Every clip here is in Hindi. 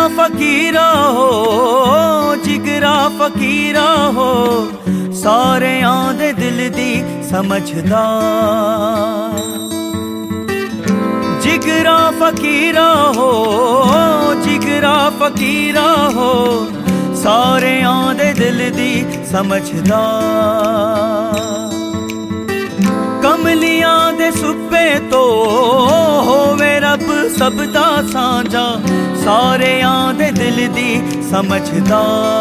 फकीरा हो, जिगरा फकीरा हो, सारे आंदे दिल दी समझदा। जिगरा फकीरा हो, जिगरा फकीरा हो, सारे आंदे दिल दी समझदा। कमलियां दे सुप्पे तो होवे रब सबदा सांझा, सारे आंदे दिल दी समझदा।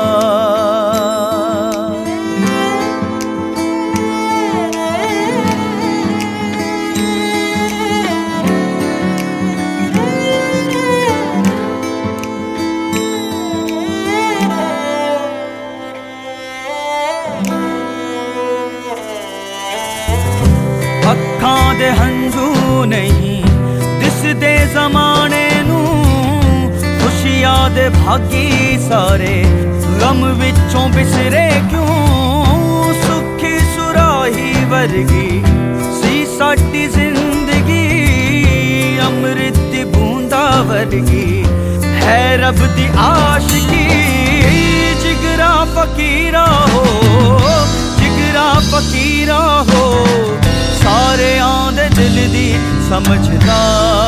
अखां दे हंझू नहीं दिसदे ज़माने नू, खुशियां दे भागी सारे गम विचों बिसरे क्यों। सुखी सुराही वर्गी सी साडी जिंदगी, अमृत दी बूंदा वर्गी है रब दी आशिकी। जिगरा फकीरा हो, जिगरा फकीरा हो, सारे आंदे दिल दी समझदा।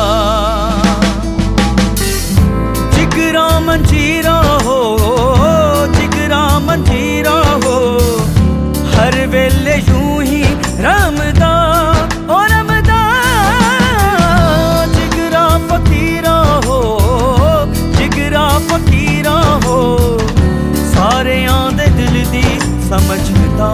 जिगरा मंजीरा हो, जिगरा मंजीरा हो, हर वेले यूं ही रमदा ओ रमदा। जिगरा फकीरा हो, जिगरा फकीरा हो, सारे आंदे दिल दी समझदा।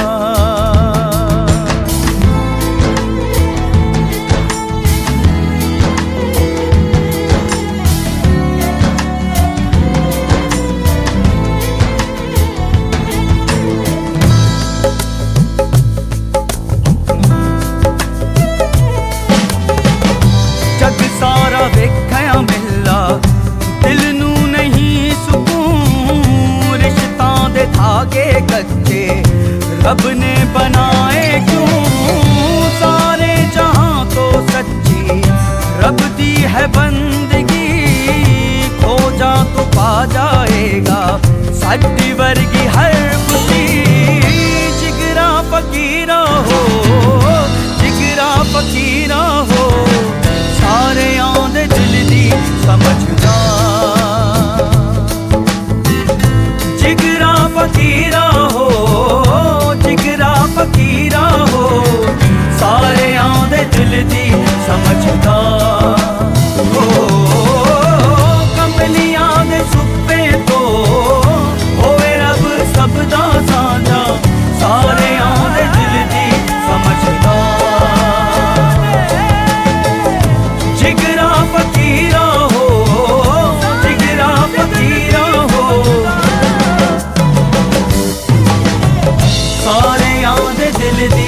सारा वेखया मिला दिल नू नहीं सुकून, रिश्तां दे धागे कच्चे रब ने बनाए क्यों। सारे जहां तो सच्ची रब दी है बंदगी, खो जा तो पा जाएगा साडी वर्गी हर खुशी। जिगरा फकीरा हो, जिगरा फकीरा हो, सारे आंदे दिल दी समझदा। जिगरा फकीरा हो, जिगरा फकीरा हो, सारे आंदे दिल दी समझदा। कमलियां दे सुप्पे तो होवे रब सबदा सांझा, सारे आंदे दिल दी समझदा। जिगरा फकीरा हो, जिगरा फकीरा हो, सारे आंदे दिल दी